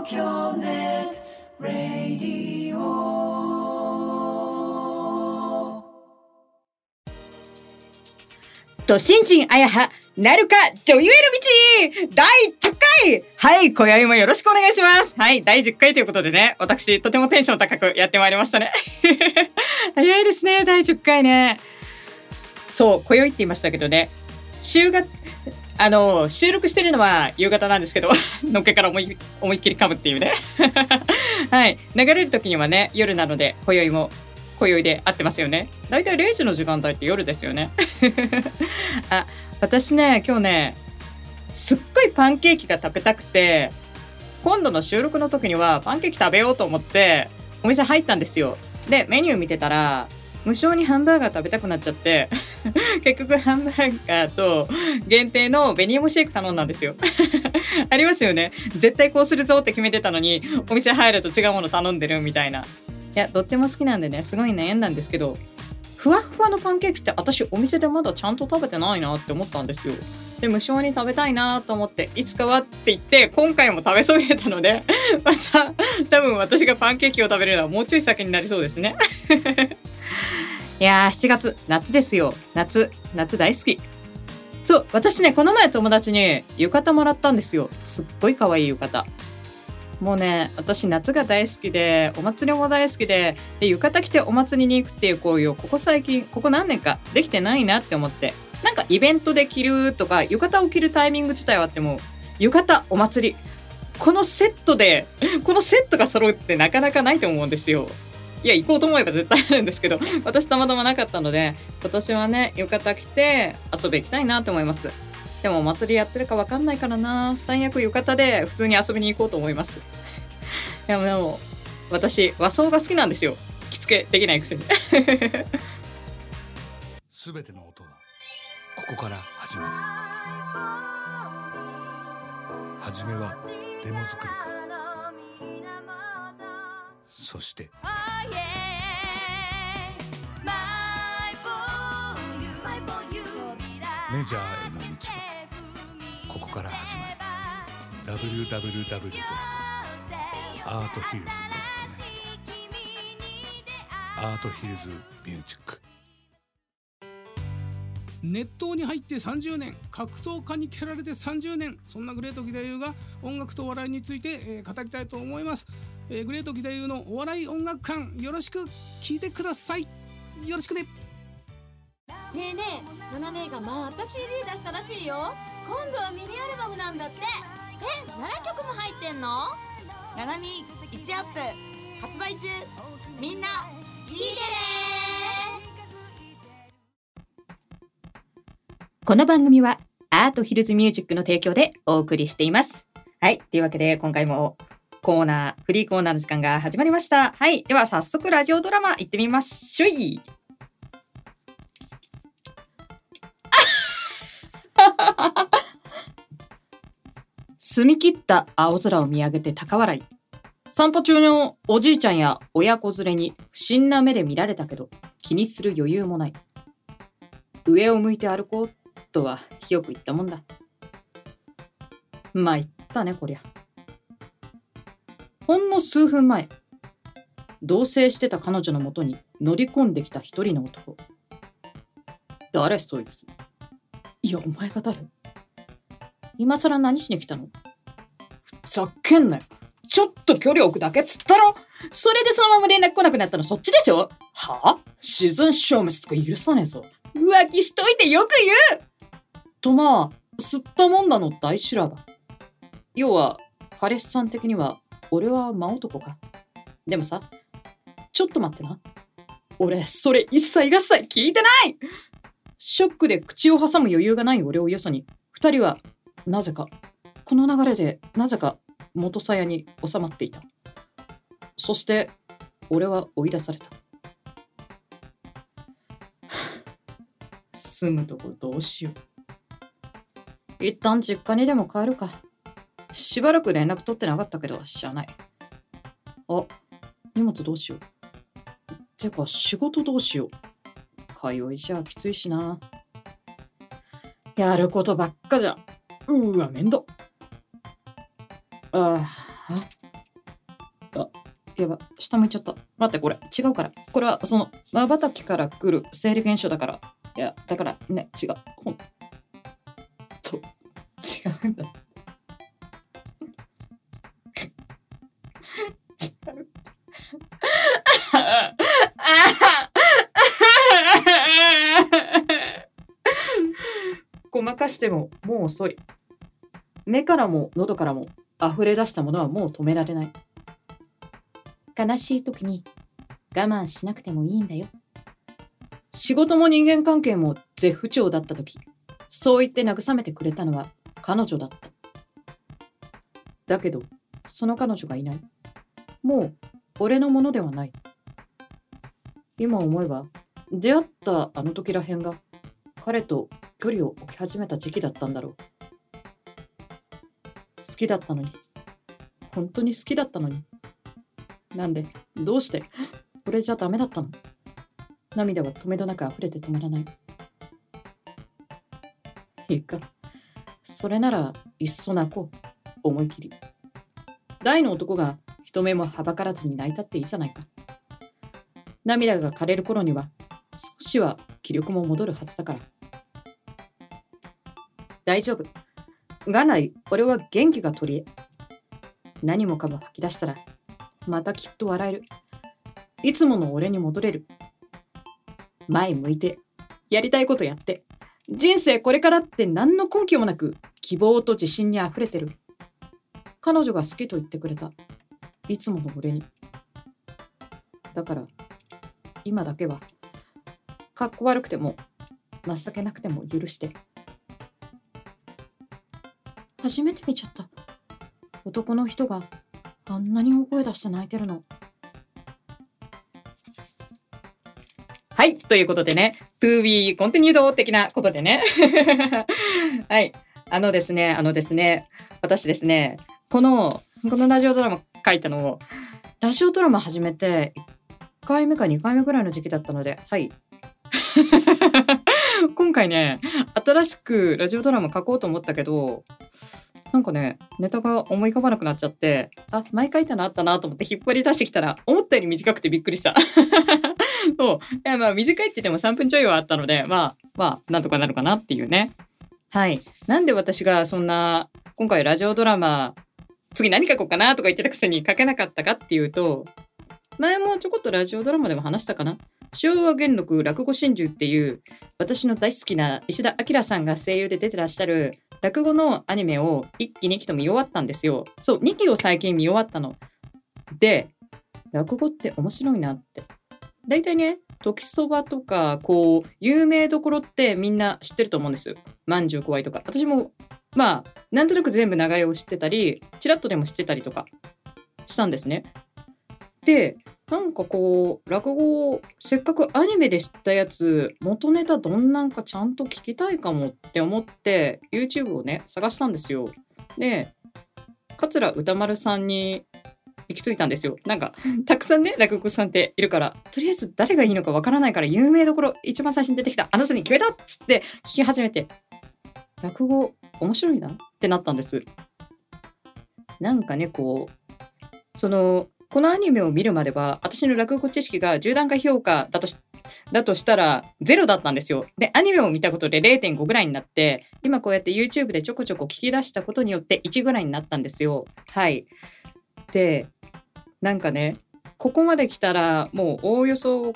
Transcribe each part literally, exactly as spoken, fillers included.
東京ネットラディオ。 と新人あやはなるか女優への道だいじゅっかい。はい、今宵もよろしくお願いします。はい、だいじゅっかいということでね、私とてもテンション高くやってまいりましたね早いですね、だいじゅっかいね。そう、今宵って言いましたけどね、週があの収録してるのは夕方なんですけどのっけから思い思いっきり噛むっていうねはい、流れる時にはね夜なので、今宵も今宵で合ってますよね。だいたいれいじの時間帯って夜ですよねあ、私ね今日ねすっごいパンケーキが食べたくて、今度の収録の時にはパンケーキ食べようと思ってお店入ったんですよ。でメニュー見てたら無償にハンバーガー食べたくなっちゃって結局ハンバーガーと限定の紅芋シェイク頼んだんですよありますよね、絶対こうするぞって決めてたのにお店入ると違うもの頼んでるみたいな。いやどっちも好きなんでね、すごい悩んだんですけど、ふわふわのパンケーキって私お店でまだちゃんと食べてないなって思ったんですよ。で無償に食べたいなと思って、いつかはって言って今回も食べそびれたのでまた多分私がパンケーキを食べるのはもうちょい先になりそうですねいやーしちがつ夏ですよ。夏夏大好き。そう、私ねこの前友達に浴衣もらったんですよ。すっごい可愛い浴衣。もうね私夏が大好きで、お祭りも大好きで、で浴衣着てお祭りに行くっていう行為をここ最近ここ何年かできてないなって思って、なんかイベントで着るとか浴衣を着るタイミング自体はあっても、浴衣お祭りこのセットでこのセットが揃うってなかなかないと思うんですよ。いや行こうと思えば絶対あるんですけど、私たまたまなかったので今年はね浴衣着て遊び行きたいなと思います。でもお祭りやってるか分かんないからな、最悪浴衣で普通に遊びに行こうと思いますいやでも私和装が好きなんですよ、着付けできないくせにすべての音はここから始まる。はじめはデモ作りから、そしてメジャーへの道はここから始まる。 ダブリューダブリューダブリュー ドット アートヒルズ ドット ネット アートヒルズミュージック。 熱湯に入ってさんじゅうねん、格闘家に蹴られてさんじゅうねん、そんなグレート義太夫が音楽と笑いについて、えー、語りたいと思います、えー、グレート義太夫のお笑い音楽館、よろしく聞いてください。よろしくね。 ねえねえ、ナナ姉がまた シーディー 出したらしいよ。今度はミニアルバムなんだって。え、ななきょくも入ってんの？ ナナミいちアップ発売中。みんな聞いてね。 この番組はアートヒルズミュージックの提供でお送りしています。はい、というわけで今回もコーナーフリーコーナーの時間が始まりました。はい、では早速ラジオドラマ行ってみましょい澄み切った青空を見上げて高笑い。散歩中のおじいちゃんや親子連れに不審な目で見られたけど気にする余裕もない。上を向いて歩こうとはよく言ったもんだ。まあ言ったねこりゃ。ほんの数分前、同棲してた彼女のもとに乗り込んできた一人の男。誰そいつ。いやお前が誰？今更何しに来たの？ふざけんなよ。ちょっと距離を置くだけっつったろ。それでそのまま連絡来なくなったのそっちでしょ。はぁ？自然消滅とか許さねえぞ。浮気しといてよく言うと、まあ吸ったもんだの大修羅場。要は彼氏さん的には俺は真男か。でもさ、ちょっと待ってな。俺それ一切合切聞いてない。ショックで口を挟む余裕がない俺をよそに、二人はなぜかこの流れでなぜか元さやに収まっていた。そして俺は追い出された。住むとこどうしよう。一旦実家にでも帰るか。しばらく連絡取ってなかったけどしゃあない。あ、荷物どうしよう。てか仕事どうしよう。通いじゃきついしな。やることばっかじゃん。うわ、めんど。ああ、 やば、下向いちゃった。待って、これ違うから。これはその瞬きから来る生理現象だから。いや、だからね、違う。ほんと、違うんだ。違う。ごまかしてももう遅い。目からも喉からも溢れ出したものはもう止められない。悲しい時に我慢しなくてもいいんだよ。仕事も人間関係も絶不調だった時、そう言って慰めてくれたのは彼女だった。だけどその彼女がいない。もう俺のものではない。今思えば出会ったあの時らへんが彼と距離を置き始めた時期だったんだろう。好きだったのに、本当に好きだったのに、なんで、どうして俺じゃダメだったの。涙は止めどなく溢れて止まらない。いいか、それならいっそ泣こう。思い切り大の男が人目もはばからずに泣いたっていいじゃないか。涙が枯れる頃には少しは気力も戻るはずだから。大丈夫。元来俺は元気が取り柄。何もかも吐き出したらまたきっと笑える。いつもの俺に戻れる。前向いてやりたいことやって、人生これからって何の根拠もなく希望と自信にあふれてる。彼女が好きと言ってくれた、いつもの俺に。だから今だけはかっこ悪くても情けなくても許して。初めて見ちゃった。男の人があんなに大声出して泣いてるの。はい、ということでね、to be continued 的なことでね。はい、あのですね、あのですね、私ですね、この、このラジオドラマ書いたのを、ラジオドラマ始めていっかいめかにかいめぐらいの時期だったので、はい。今回ね、新しくラジオドラマ書こうと思ったけど、なんかね、ネタが思い浮かばなくなっちゃって、あ、前書いたのあったなと思って引っ張り出してきたら、思ったより短くてびっくりした。そう。いや、まあ短いって言ってもさんぷんちょいはあったので、まあ、まあ、なんとかなるかなっていうね。はい。なんで私がそんな、今回ラジオドラマ、次何書こうかなとか言ってたくせに書けなかったかっていうと、前もちょこっとラジオドラマでも話したかな。昭和元禄落語真珠っていう私の大好きな石田明さんが声優で出てらっしゃる落語のアニメをいっきにきと見終わったんですよ。そう、にきを最近見終わったの。で、落語って面白いなって。だいたいね、時そばとかこう有名どころってみんな知ってると思うんです。まんじゅう怖いとか。私もまあなんとなく全部流れを知ってたり、ちらっとでも知ってたりとかしたんですね。で、なんかこう落語をせっかくアニメで知ったやつ、元ネタどんなんかちゃんと聞きたいかもって思って YouTube をね探したんですよ。で、桂歌丸さんに行き着いたんですよ。なんかたくさんね落語さんっているから、とりあえず誰がいいのかわからないから有名どころ一番最初に出てきたあなたに決めたっつって聞き始めて、落語面白いなってなったんです。なんかね、こうそのこのアニメを見るまでは私の落語知識がじゅう段階評価だとしだとしたらゼロだったんですよ。で、アニメを見たことで れいてんご ぐらいになって、今こうやって YouTube でちょこちょこ聞き出したことによっていちぐらいになったんですよ。はい。で、なんかね、ここまで来たらもうおおよそ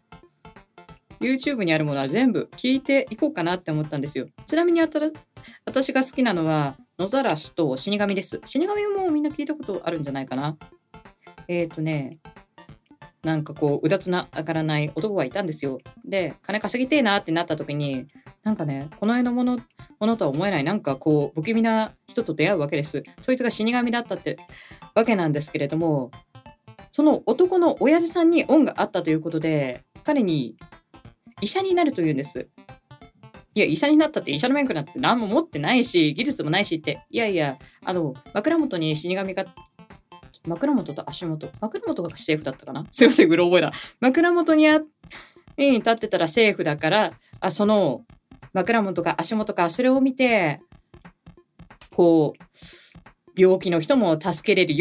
YouTube にあるものは全部聞いていこうかなって思ったんですよ。ちなみにあたら私が好きなのは野ざらしと死神です。死神もみんな聞いたことあるんじゃないかな。えーとね、なんかこううだつな上がらない男がいたんですよ。で、金稼ぎてえなってなった時に、なんかね、この世のものものとは思えない、なんかこう不気味な人と出会うわけです。そいつが死神だったってわけなんですけれども、その男の親父さんに恩があったということで、彼に医者になるというんです。いや、医者になったって医者の免許なんて何も持ってないし、技術もないしって、いやいや、あの枕元に死神が枕元と足元、枕元がセーフだったかな、すいません、グロ覚えだ。枕元にあに立ってたらセーフだから、あ、その枕元か足元かそれを見て、こう病気の人も助けれるよ、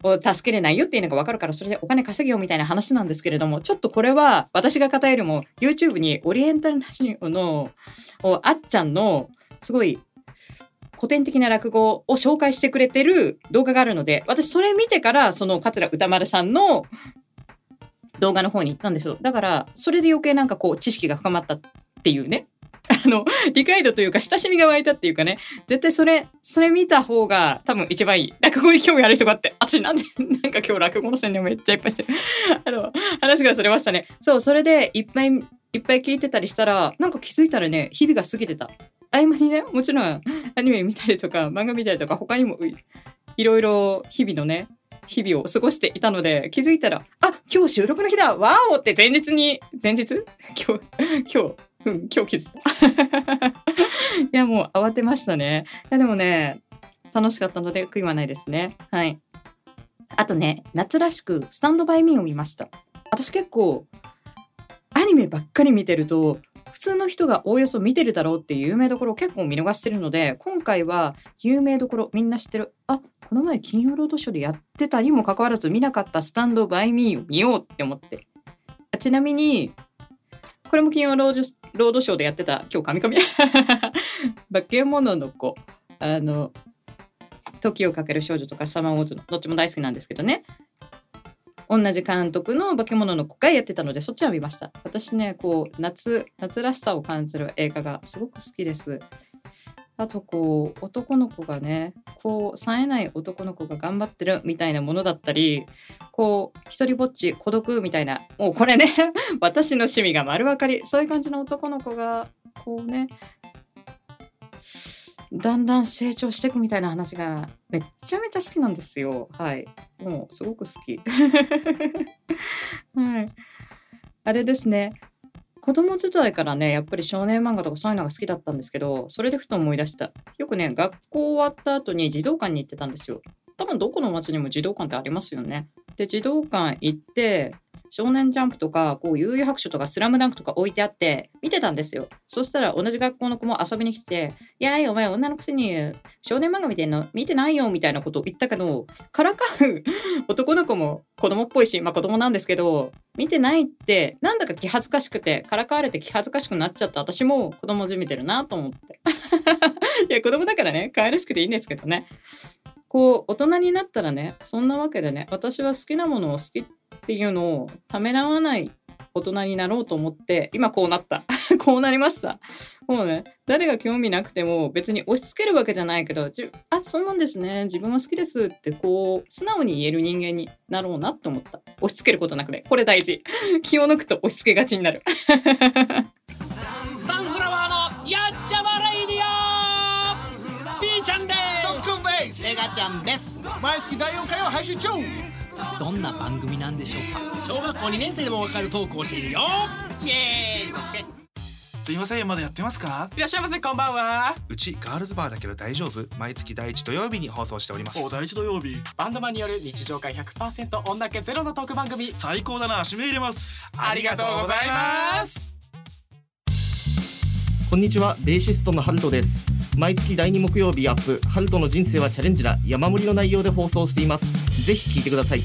を助けれないよっていうのが分かるから、それでお金稼げよみたいな話なんですけれども、ちょっとこれは私が語るよりも YouTube にオリエンタルラジオのあっちゃんのすごい古典的な落語を紹介してくれてる動画があるので、私それ見てからその桂歌丸さんの動画の方に行ったんですよ。だからそれで余計なんかこう知識が深まったっていうね、あの理解度というか親しみが湧いたっていうかね、絶対それそれ見た方が多分一番いい。落語に興味ある人があって、私なんでなんか今日落語の宣伝めっちゃいっぱいしてるあの話がそれましたね。そう、それでいっぱいいっぱい聞いてたりしたら、なんか気づいたらね、日々が過ぎてた。合間にね、もちろんアニメ見たりとか漫画見たりとか、他にもいろいろ日々のね日々を過ごしていたので、気づいたら、あ、今日収録の日だ、わーおって前日に前日今日今日うん今日気づいたいやもう慌てましたね。いやでもね楽しかったので悔いはないですね。はい。あとね、夏らしくスタンドバイミーを見ました。私結構アニメばっかり見てると、普通の人がおおよそ見てるだろうっていう有名どころを結構見逃してるので、今回は有名どころみんな知ってる、あ、この前金曜ロードショーでやってたにもかかわらず見なかったスタンドバイミーを見ようって思って。あ、ちなみにこれも金曜ロードロードショーでやってた、今日神々化け物の子、あの時をかける少女とかサマーウォーズのどっちも大好きなんですけどね、同じ監督の化け物の子がやってたので、そっちは見ました。私ね、こう夏夏らしさを感じる映画がすごく好きです。あとこう男の子がね、こう冴えない男の子が頑張ってるみたいなものだったり、こう一人ぼっち孤独みたいな、もうこれね私の趣味が丸分かり、そういう感じの男の子がこうねだんだん成長していくみたいな話がめちゃめちゃ好きなんですよ。はい、もうすごく好きはい、あれですね、子供時代からねやっぱり少年漫画とかそういうのが好きだったんですけど、それでふと思い出した。よくね学校終わった後に児童館に行ってたんですよ。多分どこの町にも児童館ってありますよね。で児童館行って少年ジャンプとかこう悠々白書とかスラムダンクとか置いてあって見てたんですよ。そしたら同じ学校の子も遊びに来て、いやいやお前女のくせに少年漫画見てんの見てないよみたいなことを言ったけど、からかう男の子も子供っぽいし、まあ子供なんですけど見てないってなんだか気恥ずかしくて、からかわれて気恥ずかしくなっちゃった。私も子供じみてるなと思っていや子供だからね可愛らしくていいんですけどね、こう大人になったらね、そんなわけでね、私は好きなものを好きっていうのをためらわない大人になろうと思って今こうなったこうなりました。もうね誰が興味なくても別に押し付けるわけじゃないけど、じあそうなんですね自分は好きですってこう素直に言える人間になろうなと思った。押し付けることなくね、これ大事気を抜くと押し付けがちになるサンフラワーのやっちゃまレイディオ、ピーちゃんですドックンです。 メガちゃんです。 毎月だいよんかいを配信中。 どんな番組なんでしょうか。小学校にねん生でもわかるトークをしているよ。イエーイ、嘘つけ。 すいません、まだやってますか。 いらっしゃいませ、こんばんは。 うちガールズバーだけど大丈夫。毎月第一土曜日に放送しております。 お、第一土曜日。バンドマンによる日常会 ひゃくパーセント 女気ゼロのトーク番組。 最高だな、締め入れます。 ありがとうございます。 こんにちは、ベーシストのハルトです。毎月だいに木曜日アップ、ハルトの人生はチャレンジだ、山盛りの内容で放送しています。ぜひ聞いてください。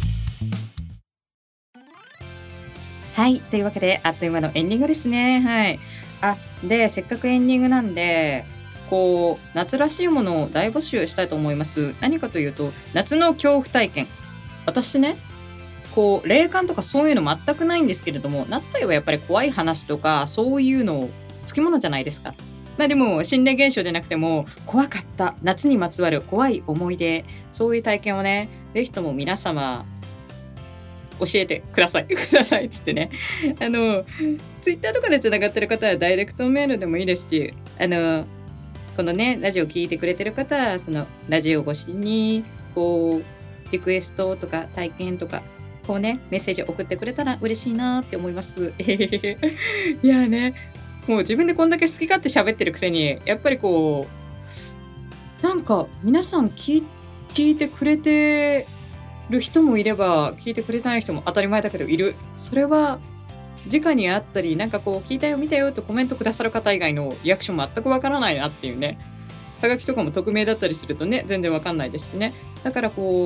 はい、というわけであっという間のエンディングですね。はい。あ、でせっかくエンディングなんで、こう夏らしいものを大募集したいと思います。何かというと夏の恐怖体験。私ね、こう霊感とかそういうの全くないんですけれども、夏といえばやっぱり怖い話とかそういうのつきものじゃないですか。まあでも心霊現象じゃなくても怖かった夏にまつわる怖い思い出、そういう体験をねぜひとも皆様教えてくださいくださいっつってね、あのツイッターとかでつながってる方はダイレクトメールでもいいですし、あのこのねラジオ聞いてくれてる方はそのラジオ越しにこうリクエストとか体験とかこうねメッセージ送ってくれたら嬉しいなって思いますいやね、もう自分でこんだけ好き勝手喋ってるくせにやっぱりこうなんか皆さん聞い、聞いてくれてる人もいれば聞いてくれない人も当たり前だけどいる。それは直に会ったりなんかこう聞いたよ見たよとコメントくださる方以外のリアクション全くわからないなっていうね。はがきとかも匿名だったりするとね全然わかんないですしね。だからこう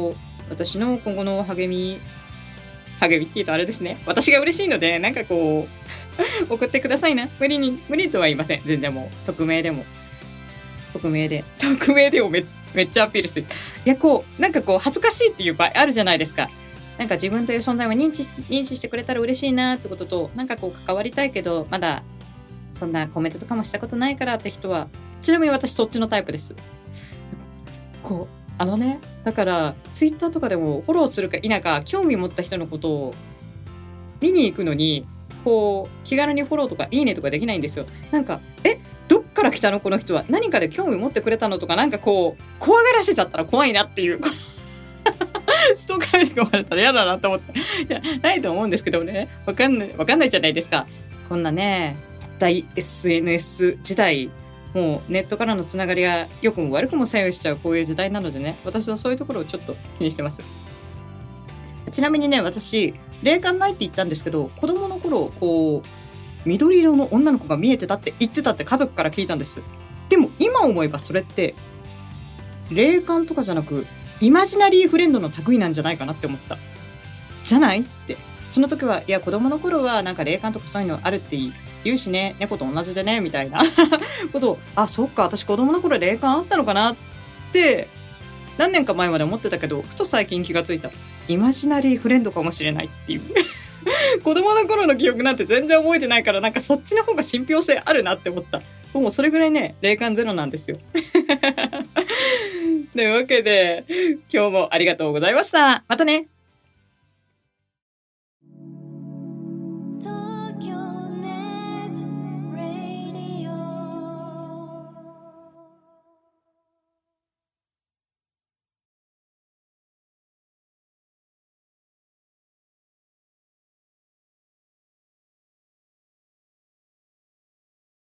私の今後の励み励みって言うとあれですね、私が嬉しいのでなんかこう送ってくださいな。無理に無理とは言いません。全然もう匿名でも匿名で匿名でも め, めっちゃアピールする。いやこうなんかこう恥ずかしいっていう場合あるじゃないですか。なんか自分という存在を認知認知してくれたら嬉しいなってことと、なんかこう関わりたいけどまだそんなコメントとかもしたことないからって人は、ちなみに私そっちのタイプです。こうあのね、だからツイッターとかでもフォローするか否か興味持った人のことを見に行くのにこう気軽にフォローとかいいねとかできないんですよ。なんかえどっから来たのこの人は、何かで興味持ってくれたのとか、なんかこう怖がらせちゃったら怖いなっていうストーカーに囲まれたら嫌だなと思って、いやないと思うんですけどね、わかんないわかんないじゃないですか。こんなね大 エスエヌエス 時代、もうネットからのつながりが良くも悪くも左右しちゃうこういう時代なのでね、私はそういうところをちょっと気にしてます。ちなみにね、私霊感ないって言ったんですけど、子供の頃こう緑色の女の子が見えてたって言ってたって家族から聞いたんです。でも今思えばそれって霊感とかじゃなくイマジナリーフレンドの類なんじゃないかなって思った。じゃないって、その時はいや子供の頃はなんか霊感とかそういうのあるって言うしね、猫と同じでねみたいなことを、あそっか私子供の頃霊感あったのかなって何年か前まで思ってたけど、ふと最近気がついた。イマジナリーフレンドかもしれないっていう子供の頃の記憶なんて全然覚えてないから、なんかそっちの方が信憑性あるなって思った。もうそれぐらいね霊感ゼロなんですよというわけで今日もありがとうございました。またね。